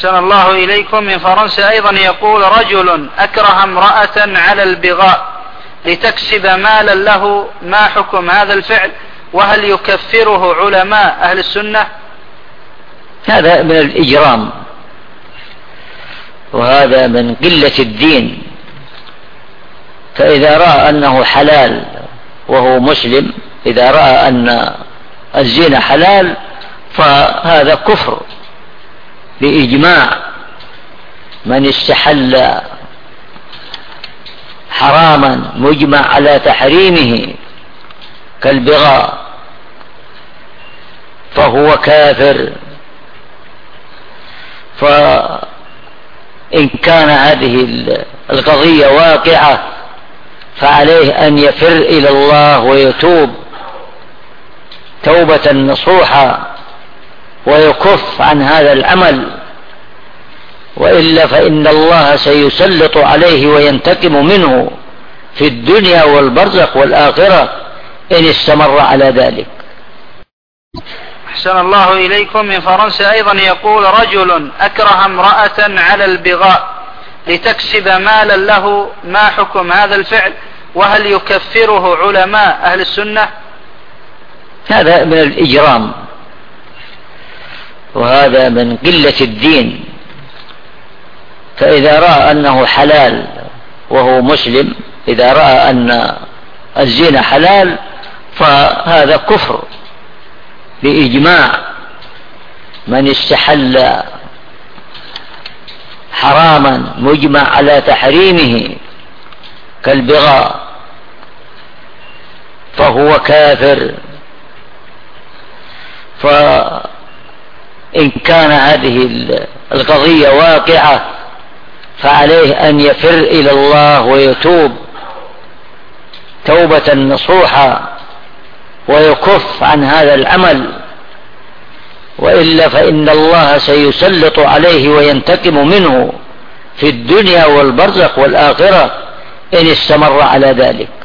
أحسن الله إليكم. من فرنسا أيضا يقول: رجل أكره امرأة على البغاء لتكسب مالا له، ما حكم هذا الفعل؟ وهل يكفره علماء أهل السنة؟ هذا من الإجرام، وهذا من قلة الدين. فإذا رأى أنه حلال وهو مسلم، إذا رأى أن الزنا حلال فهذا كفر بإجماع. من استحل حراما مجمع على تحريمه كالبغاء فهو كافر. فإن كان هذه القضية واقعة فعليه أن يفر إلى الله ويتوب توبة نصوحة ويكف عن هذا العمل، وإلا فإن الله سيسلط عليه وينتقم منه في الدنيا والبرزخ والآخرة إن استمر على ذلك. أحسن الله إليكم. من فرنسا أيضا يقول: رجل أكره امرأة على البغاء لتكسب مالا له، ما حكم هذا الفعل؟ وهل يكفره علماء أهل السنة؟ هذا من الإجرام، وهذا من قلة الدين. فإذا رأى أنه حلال وهو مسلم، إذا رأى أن الزنا حلال فهذا كفر بإجماع. من استحل حراما مجمع على تحريمه كالبغاء فهو كافر. فإن كان هذه القضية واقعة فعليه أن يفر إلى الله ويتوب توبة نصوحة ويكف عن هذا العمل، وإلا فإن الله سيسلط عليه وينتقم منه في الدنيا والبرزخ والآخرة إن استمر على ذلك.